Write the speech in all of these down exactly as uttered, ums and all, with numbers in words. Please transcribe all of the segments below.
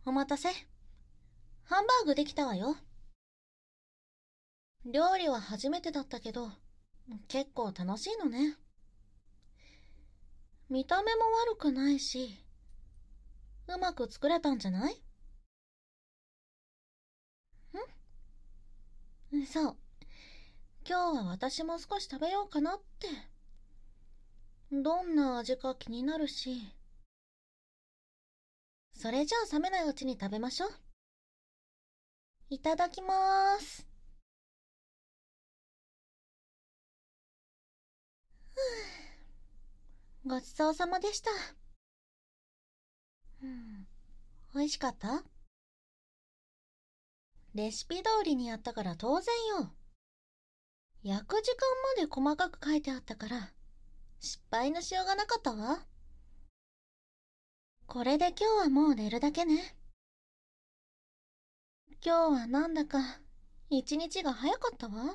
お待たせ。ハンバーグできたわよ。料理は初めてだったけど、結構楽しいのね。見た目も悪くないし、うまく作れたんじゃない？んそう。今日は私も少し食べようかなって。どんな味か気になるし。それじゃあ冷めないうちに食べましょう。いただきまーす。ごちそうさまでした。うん、美味しかった？レシピ通りにやったから当然よ。焼く時間まで細かく書いてあったから失敗のしようがなかったわ。これで今日はもう寝るだけね。今日はなんだか一日が早かったわ。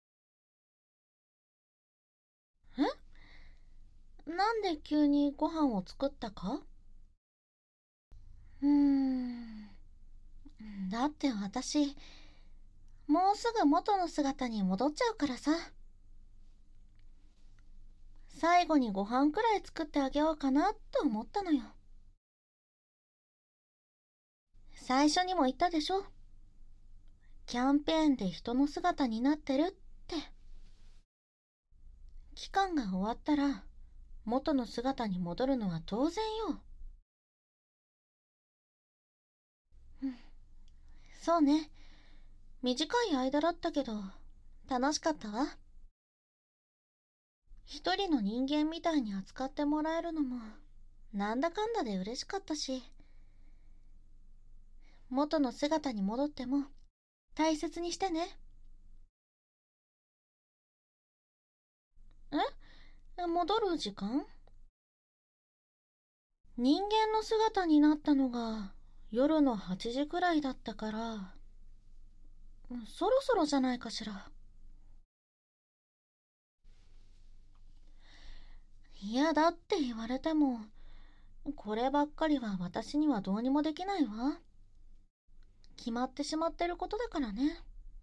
え？なんで急にご飯を作ったか？うーんだって私もうすぐ元の姿に戻っちゃうからさ。最後にご飯くらい作ってあげようかなって思ったのよ。最初にも言ったでしょ。キャンペーンで人の姿になってるって。期間が終わったら元の姿に戻るのは当然よ。うん、そうね。短い間だったけど楽しかったわ。一人の人間みたいに扱ってもらえるのもなんだかんだで嬉しかったし、元の姿に戻っても大切にしてね。え？戻る時間？人間の姿になったのが夜のはちじくらいだったから、そろそろじゃないかしら。嫌だって言われても、こればっかりは私にはどうにもできないわ。決まってしまってることだからね。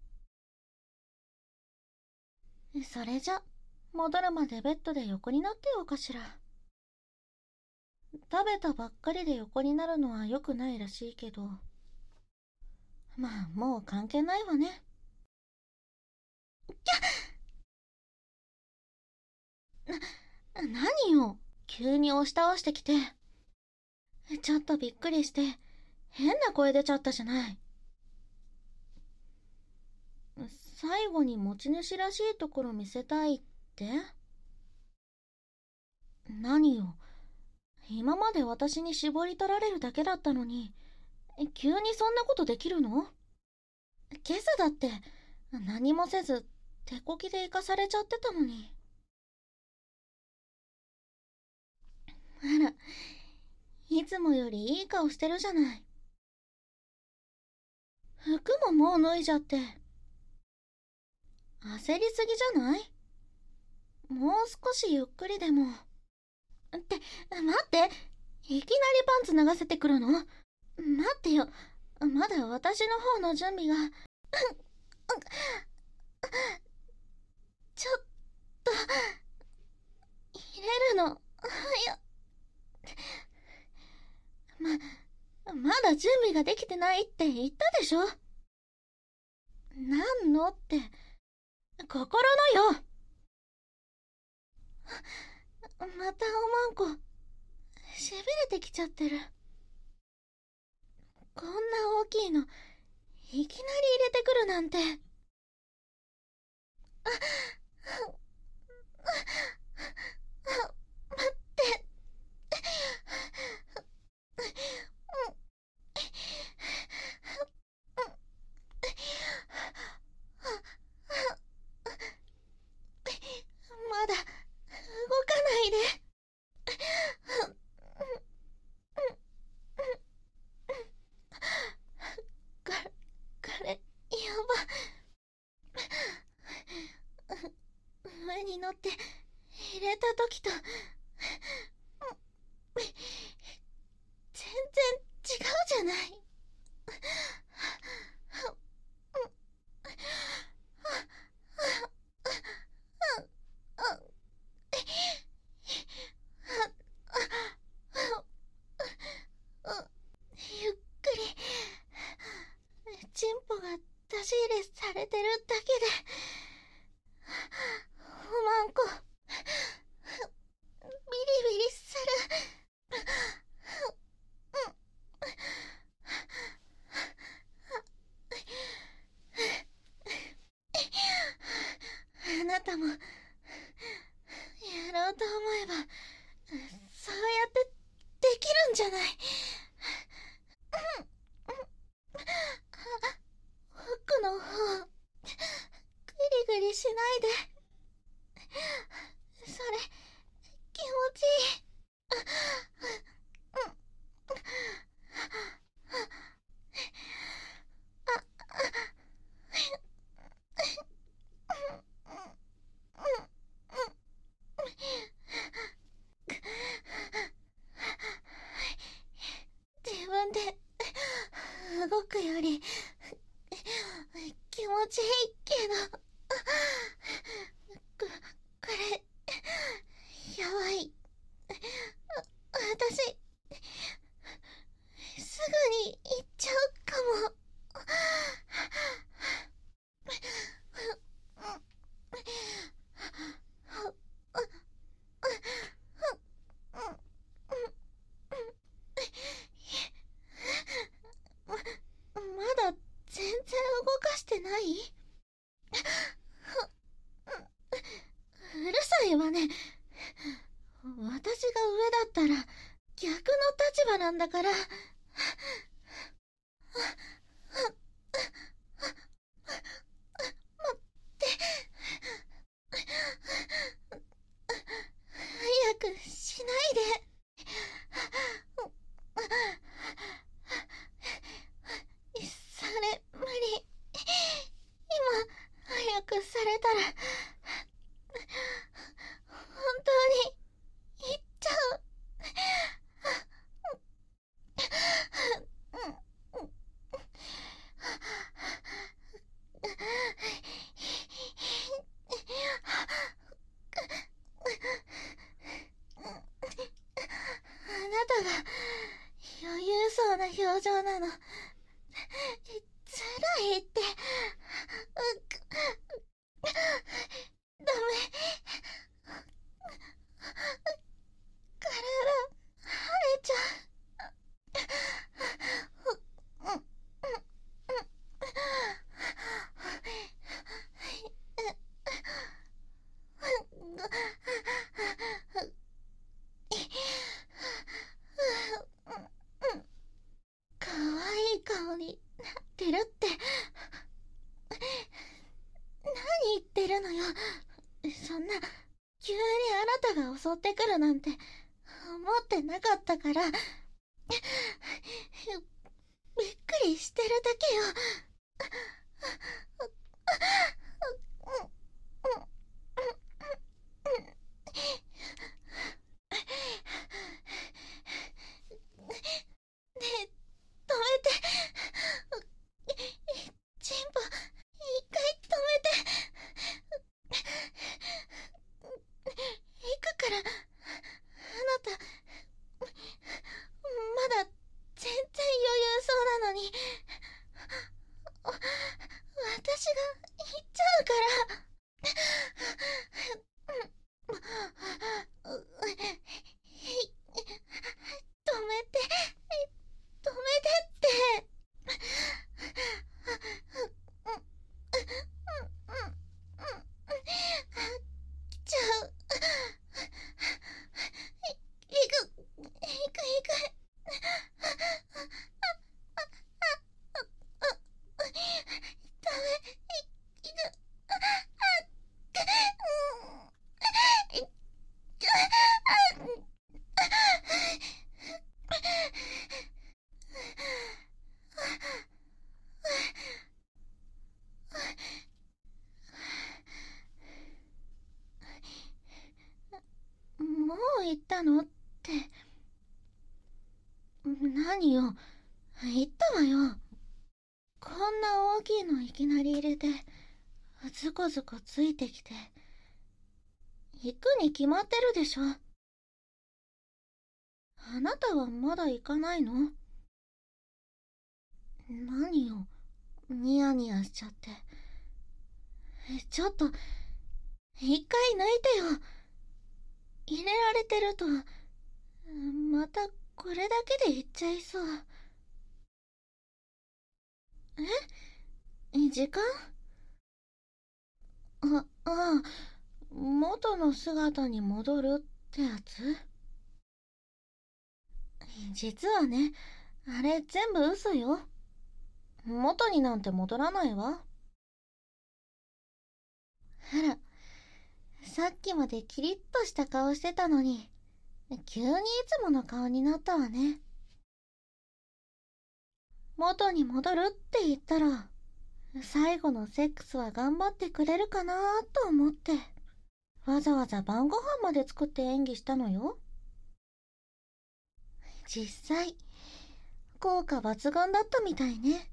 それじゃ、戻るまでベッドで横になってようかしら。食べたばっかりで横になるのは良くないらしいけど、まあもう関係ないわね。な、何よ、急に押し倒してきて。ちょっとびっくりして、変な声出ちゃったじゃない。最後に持ち主らしいところ見せたいって？何よ、今まで私に絞り取られるだけだったのに、急にそんなことできるの？今朝だって何もせず手こきで行かされちゃってたのに。あら、いつもよりいい顔してるじゃない。服ももう脱いじゃって焦りすぎじゃない？もう少しゆっくりでも。って、待って、いきなりパンツ脱がせてくるの？待ってよ、まだ私の方の準備が。ちょっと入れるの。いや、ま、まだ準備ができてないって言ったでしょ。なんのって、心のよ。またおまんこ、しびれてきちゃってる。こんな大きいの、いきなり入れてくるなんて。あ、待って。まだ動かないで。ここれ、やば。上に乗って入れた時とリされてるだけで、おまんこ、ビリビリする。あなたも、やろうと思えば、そうやってできるんじゃない。奥の方、グリグリしないで。それ、気持ちいい。自分で動くより気持ちいいけど、こ、これ、やばい。私、すぐに行っちゃうかも。ま、まだ全然動かしてない？うるさいわね。私が上だったら逆の立場なんだから。待って。早くしないで。それ無理。今早くされたら本当に行っちゃう。あなたが余裕そうな表情なの。辛いって。ダメ。体腫れちゃう。かわいい顔になってるって。何言ってるのよ。そんな急にあなたが襲ってくるなんて思ってなかったから。びっくりしてるだけよ。ねえ、止めて。チンポ、一回止めて。行くから。あなた、まだ全然余裕そうなのに。お、私が行っちゃうから。止めて、止めてって。来ちゃう。い、行く、行く、行く。ダメ、い、行く。もう行ったのって。何よ、行ったわよ。こんな大きいのいきなり入れて、ずこずこついてきて。行くに決まってるでしょ。あなたはまだ行かないの？何よ、 ニヤニヤしちゃって。ちょっと、一回抜いてよ。入れられてると、またこれだけでいっちゃいそう。え？時間？あ、ああ、元の姿に戻るってやつ？実はね、あれ全部嘘よ。元になんて戻らないわ。あら、さっきまでキリッとした顔してたのに、急にいつもの顔になったわね。元に戻るって言ったら、最後のセックスは頑張ってくれるかなと思って、わざわざ晩ご飯まで作って演技したのよ。実際、効果抜群だったみたいね。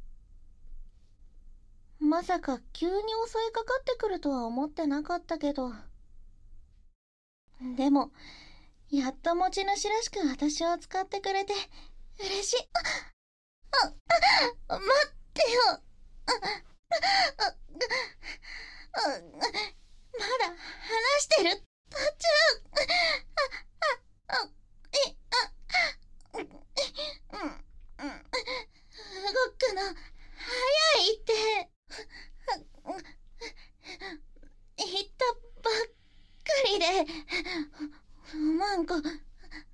まさか急に襲いかかってくるとは思ってなかったけど。でも、やっと持ち主らしく私を使ってくれて、嬉しい。あ、あ、待ってよ。あ、あ、あ、まだ話してる途中。あ、あ、え、あ、うん、動くの早いって。言ったばっかりで、マンコ、敏感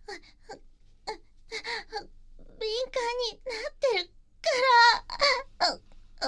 になってるから。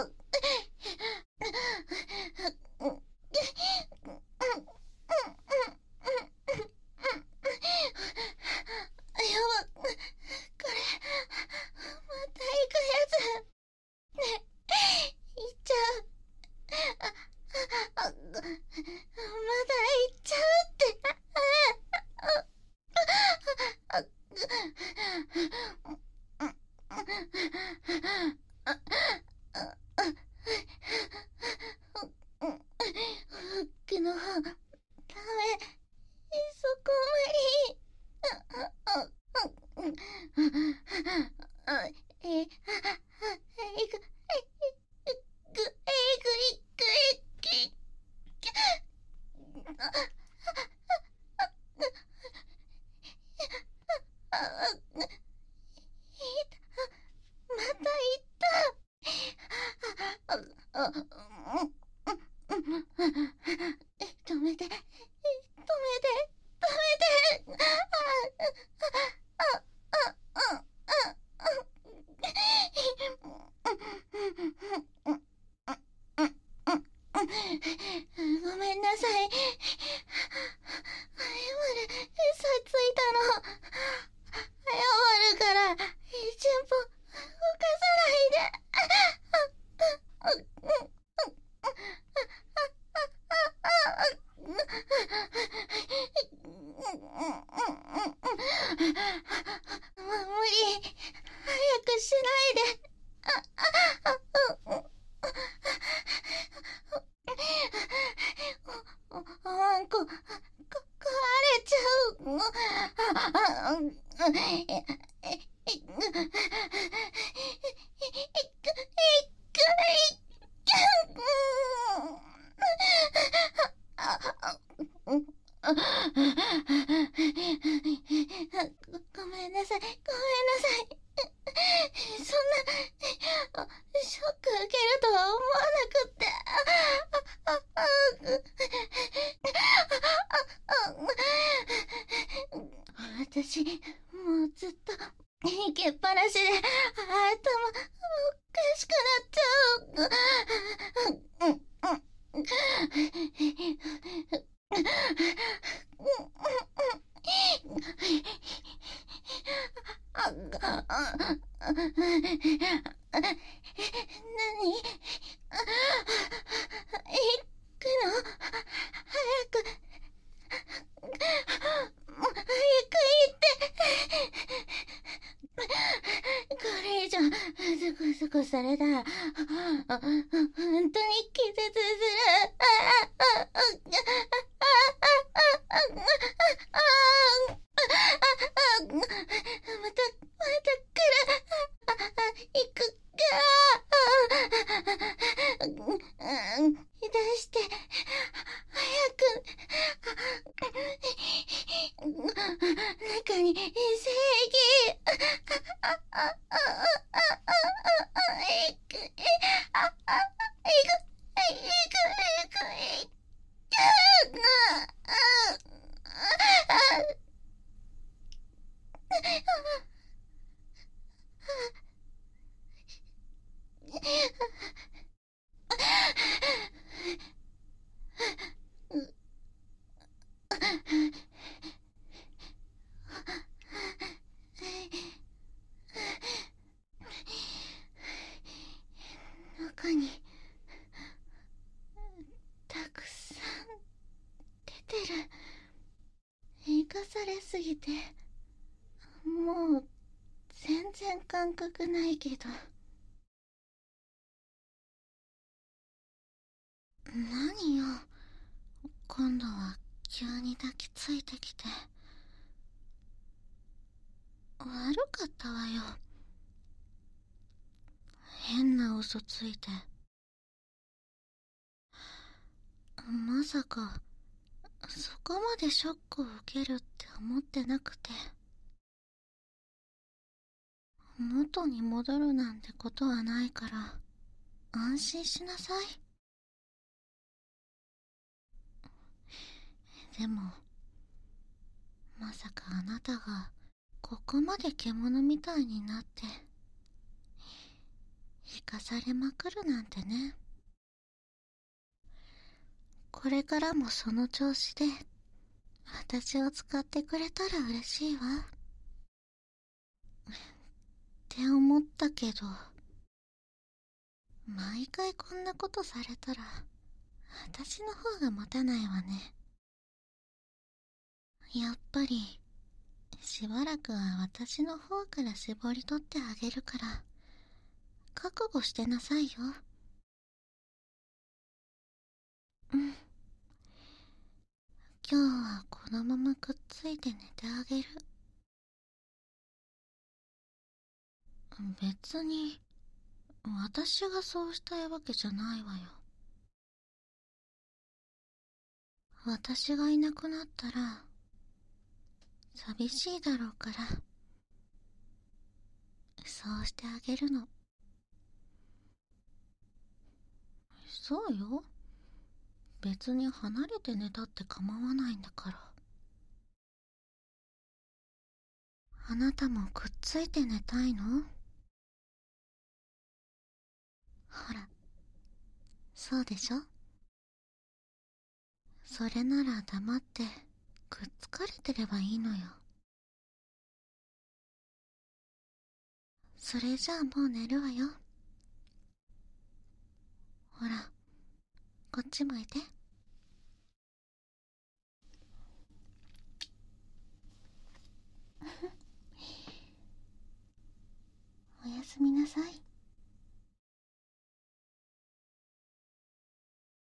止めて、止めて、止めて。ごめんなさい。謝る、嘘ついたの。謝るから、一歩動かさないで。無理、早くしないで。ワンコ、こ、壊れちゃう。ごめんなさい、ごめんなさい。そんな、ショック受けるとは思わなくって。私、もうずっと、いけっぱなしで、頭、おかしくなっちゃう。何？行くの？早く。早く行って。これ以上ズコズコされたら本当に気絶する。またまた来る。行くか。 ぎて、もう全然感覚ないけど。何よ、今度は急に抱きついてきて。悪かったわよ。変な嘘ついて。まさかそこまでショックを受けるって思ってなくて。元に戻るなんてことはないから安心しなさい。でもまさかあなたがここまで獣みたいになって引かされまくるなんてね。これからもその調子で私を使ってくれたら嬉しいわって思ったけど、毎回こんなことされたら私の方が持たないわね。やっぱりしばらくは私の方から絞り取ってあげるから覚悟してなさいよ。うん。今日はこのままくっついて寝てあげる。別に私がそうしたいわけじゃないわよ。私がいなくなったら寂しいだろうからそうしてあげるの。そうよ、別に離れて寝たって構わないんだから。あなたもくっついて寝たいの？ほら、そうでしょ。それなら黙ってくっつかれてればいいのよ。それじゃあもう寝るわよ。ほら、こっち向いて。